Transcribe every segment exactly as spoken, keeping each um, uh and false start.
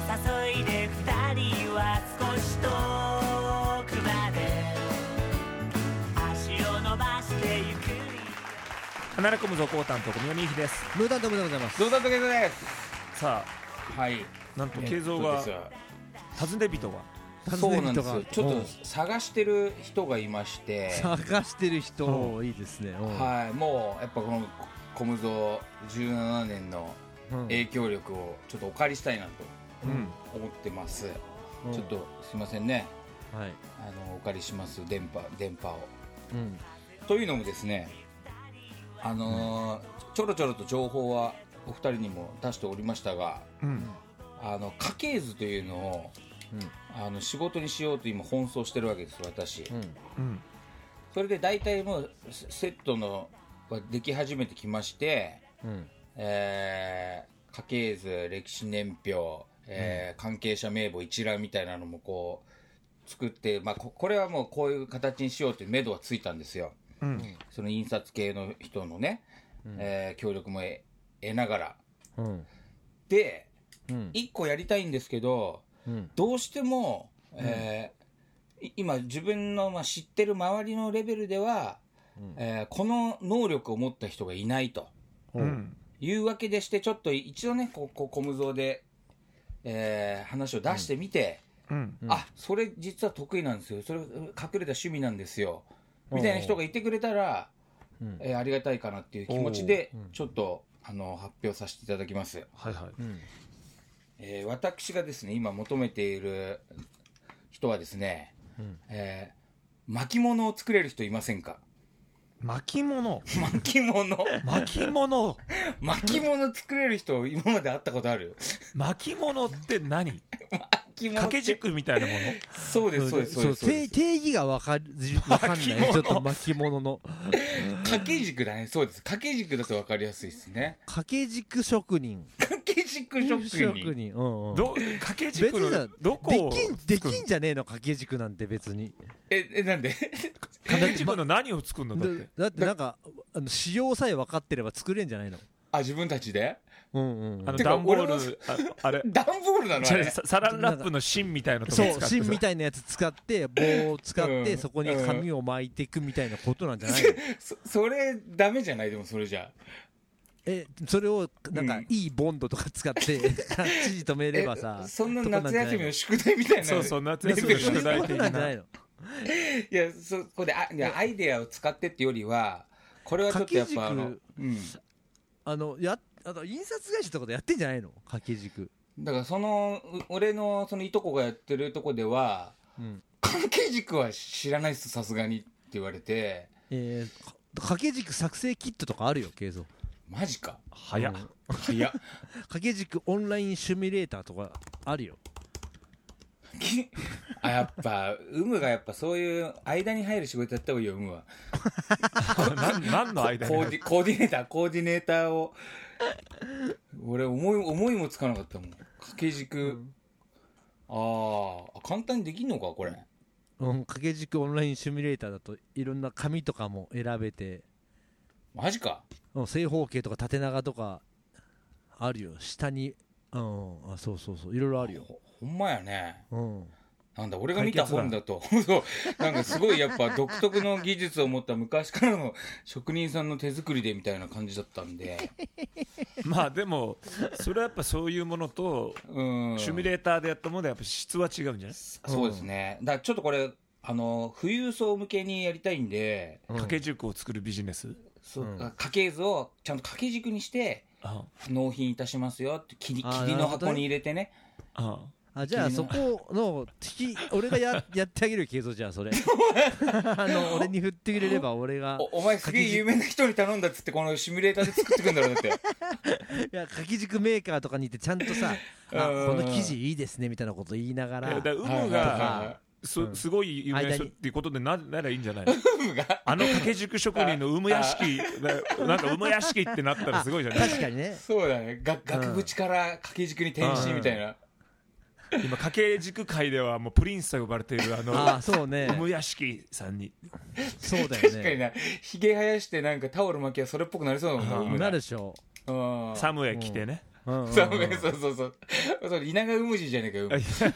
誘いで二人は少し遠くまで足を伸ばしてゆく。 離れ込むぞコータンと小宮美希です。 ムータントムでございます。 どうだったけどです。 さあ、 はい。 なんと慶三が尋ね人がそうなんですよ。ちょっと探してる人がいまして。 探してる人、いいですね。 はい。もうやっぱこのコムゾじゅうななねんの影響力をちょっとお借りしたいなと思ってます。うん、ちょっとすいませんね。はい。あのお借りします電波電波を。うん、というのもですね、あのーうん、ちょろちょろと情報はお二人にも出しておりましたが、うん、あの家系図というのを、うん、あの仕事にしようと今奔走してるわけです私、うんうん、それで大体もうセットのはでき始めてきまして、うんえー、家系図歴史年表、えーうん、関係者名簿一覧みたいなのもこう作って、まあ、こ, これはもうこういう形にしようという目処はついたんですよ、うん、その印刷系の人のね、うんえー、協力も得ながら、うん、で、うん、いっこやりたいんですけど、うん、どうしても、えーうん、今自分の、まあ、知ってる周りのレベルでは、うんえー、この能力を持った人がいないと、うん、いうわけでしてちょっと一度ねここコムゾーで、えー、話を出してみて、うんうん、あそれ実は得意なんですよそれ隠れた趣味なんですよみたいな人がいてくれたら、うんえー、ありがたいかなっていう気持ちでちょっとあの発表させていただきます、はいはいうんえー、私がですね今求めている人はですね、うんえー、巻物を作れる人いませんか？ 巻物巻物巻物巻物作れる人今まで会ったことある？ 巻物って何？巻物掛け軸みたいなもの？ そうですそうですそうですそうです。 定義が分かる分かんないちょっと巻物の掛け軸だね。そうです掛け軸だと分かりやすいですね。 掛け軸職人掛け軸職人職人、うんうん、 ど掛け軸のどこをできんできんじゃねえの掛け軸なんて別にええなんで掛け軸の何を作るのだってだってなんかあの仕様さえ分かってれば作れんじゃないの？ あ自分たちでうんうん、あの段ボール あ, あれ段ボールなのあれサランラップの芯みたいなとこ使ってそう芯みたいなやつ使って棒を使って、うん、そこに紙を巻いていくみたいなことなんじゃないの？ そ, それダメじゃない？でもそれじゃえそれをなんか、うん、いいボンドとか使って指示止めればさそんな夏休みの宿題みたいなそうそう夏休みの宿題的なないのいやそこであいやアイデアを使ってってよりはこれはちょっとやっぱあの、うん、あのやあと印刷会社とかでやってんじゃないの掛け軸だからその俺のそのいとこがやってるとこでは、うん、掛け軸は知らないっすさすがにって言われて、 えー、掛け軸作成キットとかあるよ慶三マジか早っ、 うん、早っ掛け軸オンラインシミュレーターとかあるよあやっぱ有無がやっぱそういう間に入る仕事やった方がいいよ有無は何の間にコーディコーディネーターコーディネーターを俺思い思いもつかなかったもん掛け軸、うん、ああ簡単にできんのかこれ、 うん、掛け軸オンラインシミュレーターだといろんな紙とかも選べてマジか、 うん、正方形とか縦長とかあるよ下にうんあそうそうそういろいろあるよほ, ほんまやね、 うん、 なんだ俺が見た本だとなんかすごいやっぱ独特の技術を持った昔からの職人さんの手作りでみたいな感じだったんでまあでもそれはやっぱそういうものとうんシミュレーターでやったものでやっぱ質は違うんじゃない？ そうですねだからちょっとこれあの富裕層向けにやりたいんで掛け軸を作るビジネスそう、うん、家系図をちゃんと掛け軸にして納品いたしますよって霧の箱に入れてねああじゃあそこの俺が や, やってあげるけどじゃあそれあの俺に振ってくれれば俺がお, お前すげえ有名な人に頼んだっつってこのシミュレーターで作ってくんだろうだっていや掛け軸メーカーとかに行ってちゃんとさあこの生地いいですねみたいなこと言いながら有無がす, すごい有名な人っていうことで な, ならいいんじゃないのあの掛け軸職人の有無屋敷なんか有無屋敷ってなったらすごいじゃない確かにねそうだねが額縁から掛け軸に転身みたいな今掛け軸界ではもうプリンスと呼ばれているあのあそうね有無屋敷さんにそうだよね確かになひげ生やしてなんかタオル巻きはそれっぽくなりそうだもんななるでしょサムへ来てねうんうんうん、 そうそうそうそれ稲川うむじじゃねえかよ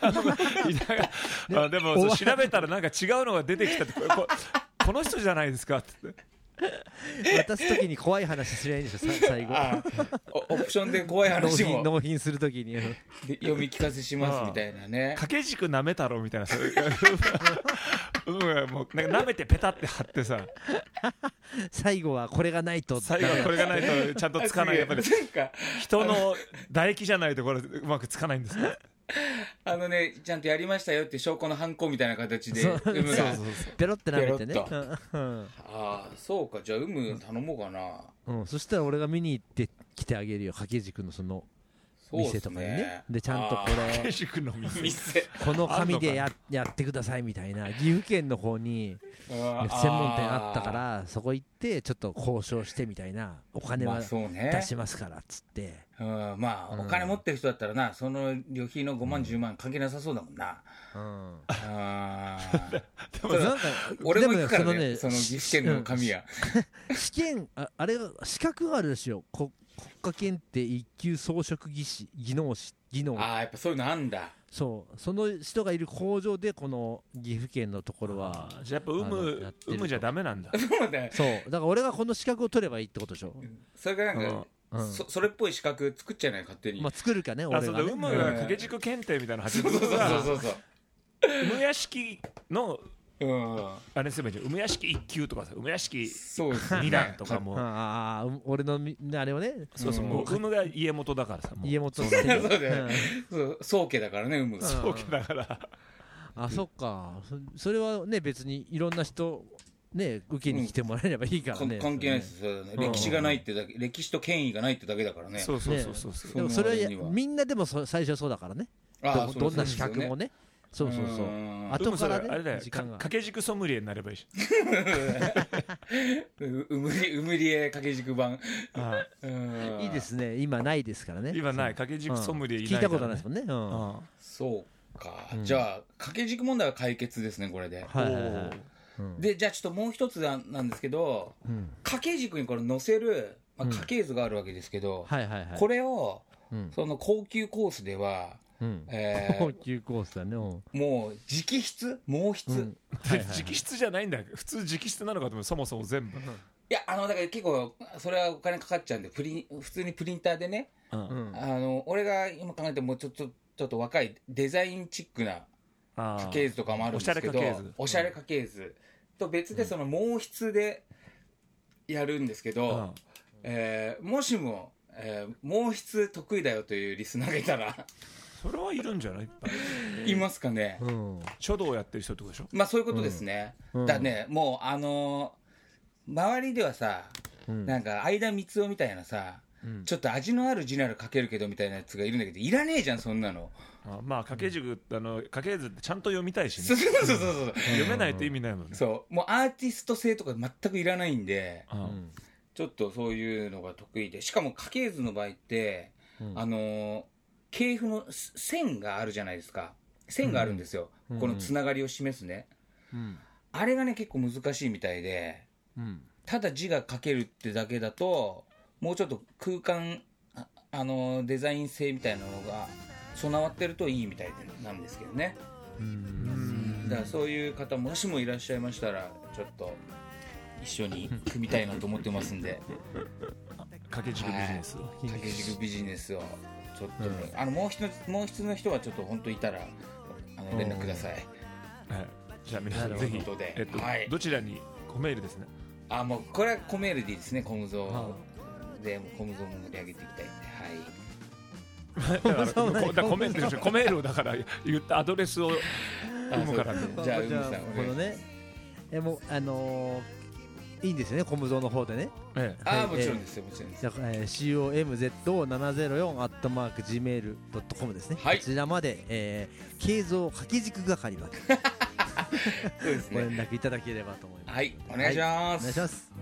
あでもそう調べたらなんか違うのが出てきたって こ, この人じゃないですかって渡すときに怖い話すりゃいいんでしょ最後オプションで怖い話も納品するときにで読み聞かせしますみたいなね掛け軸なめ太郎みたいなそういううんもうなんか舐めてペタって貼ってさ最後はこれがないと最後はこれがないとちゃんとつかないやっぱり人の唾液じゃないとこれうまくつかないんですねあのねちゃんとやりましたよって証拠のハンコみたいな形でそう有無がペロって舐めてねペロッうん、 ああそうかじゃあ有無頼もうかな、 うん、そしたら俺が見に行って来てあげるよ掛け軸のその店とかにねでちゃんとこれこの紙で や, やってくださいみたいな岐阜県の方に専門店あったからそこ行ってちょっと交渉してみたいなお金は出しますからっつって、 まあ、うん、まあ、うん、お金持ってる人だったらなその旅費のごまんじゅうまん関係なさそうだもんな、うん、あでもなんか俺も行くからね、ね、その岐阜県の紙や試験 あ, あれ資格があるでしょこ国家検定一級装飾技師技能士技能ああやっぱそういうのあんだそうその人がいる工場でこの岐阜県のところはじゃあやっぱ有無有無じゃダメなんだそうだよそうだから俺がこの資格を取ればいいってことでしょ、 うん、それがなんか、うん、そ, それっぽい資格作っちゃいない勝手にまあ作るかね俺がね有無が掛け軸検定みたいなの始めてそうそうそうそう有無屋敷のうん、 あれすればいいじゃん梅屋敷いっ級とかさ梅屋敷にだんとかもああ俺のあれをねそうそう、うん、もう有無が家元だからさ家元そうだよ宗家だからね有無が宗家だからあそっか そ, それはね別にいろんな人ね受けに来てもらえればいいからね、 うん、関係ないです、ね、歴史がないってだけ、うん、歴史と権威がないってだけだからねそうそうそうそうそう、 ね、でもそれはみんなでもそ最初はそうだからねあ ど, どんな資格もねそうそうそう後からねあれだよ掛け軸ソムリエになればいいしうむりうむりえ掛け軸版ああいいですね今ないですからね今ない掛け軸ソムリエいないから、ね、聞いたことないですもんね、うん、 そうか、うん、じゃあ掛け軸問題は解決ですねこれで、 はいはいはい、 うん、でじゃあちょっともう一つなんですけど、うん、掛け軸にこれ載せる、まあ、家系図があるわけですけど、 うんはいはいはい、 これを、うん、その高級コースではうんえー、高級コースだねもう直筆毛筆、うんはいはいはい、直筆じゃないんだ普通直筆なのかと思うそもそも全部、うん、いやあのだから結構それはお金かかっちゃうんでプリ普通にプリンターでね、うん、あの俺が今考えてもちょっとちょっと若いデザインチックな家系図とかもあるんですけどおしゃれ家系図と別でその毛筆でやるんですけど、うんえー、もしも、えー、毛筆得意だよというリスナーがいたらそれはいるんじゃないいっぱいいますかね、 うん、書道をやってる人ってことでしょまあそういうことですね、うん、だねもうあのー、周りではさ、うん、なんか相田光雄みたいなさ、うん、ちょっと味のある字なら書けるけどみたいなやつがいるんだけどいらねえじゃんそんなのあまあ掛け軸あの掛け図ってちゃんと読みたいしねそうそうそうそう読めないと意味ないもんねそうもうアーティスト性とか全くいらないんで、うん、ちょっとそういうのが得意でしかも家系図の場合って、うん、あのー系譜の線があるじゃないですか線があるんですよ、うん、このつながりを示すね、うん、あれがね結構難しいみたいで、うん、ただ字が書けるってだけだともうちょっと空間 あ, あのデザイン性みたいなのが備わってるといいみたいなんですけどねうんだからそういう方もしもいらっしゃいましたらちょっと一緒に組みたいなと思ってますんで掛け軸ビジネス掛け軸ビジネスをちょっと、うん、あのもう一つもう一つの人はちょっと本当いたらあの連絡ください、はい、 じゃあ皆さんぜひ、えっとはい、どちらにコメールですねあもうこれはコメールでいいですねコムゾーでコムゾーも盛り上げていきたいんではいだからコメールでしょコメールをだから言ったアドレスを読むからねじゃあうむさんこのねえもうあのーいいんですよねコムゾーの方でね、 ええ、ああもちろんですよもちろんですシーオーエムゼットななぜろよん アットマーク ジーメール ドットコム ですね、はい、こちらまで、えー、経蔵掛け軸係までそうですねご連絡いただければと思いますはいお願いします、 はい、お願いします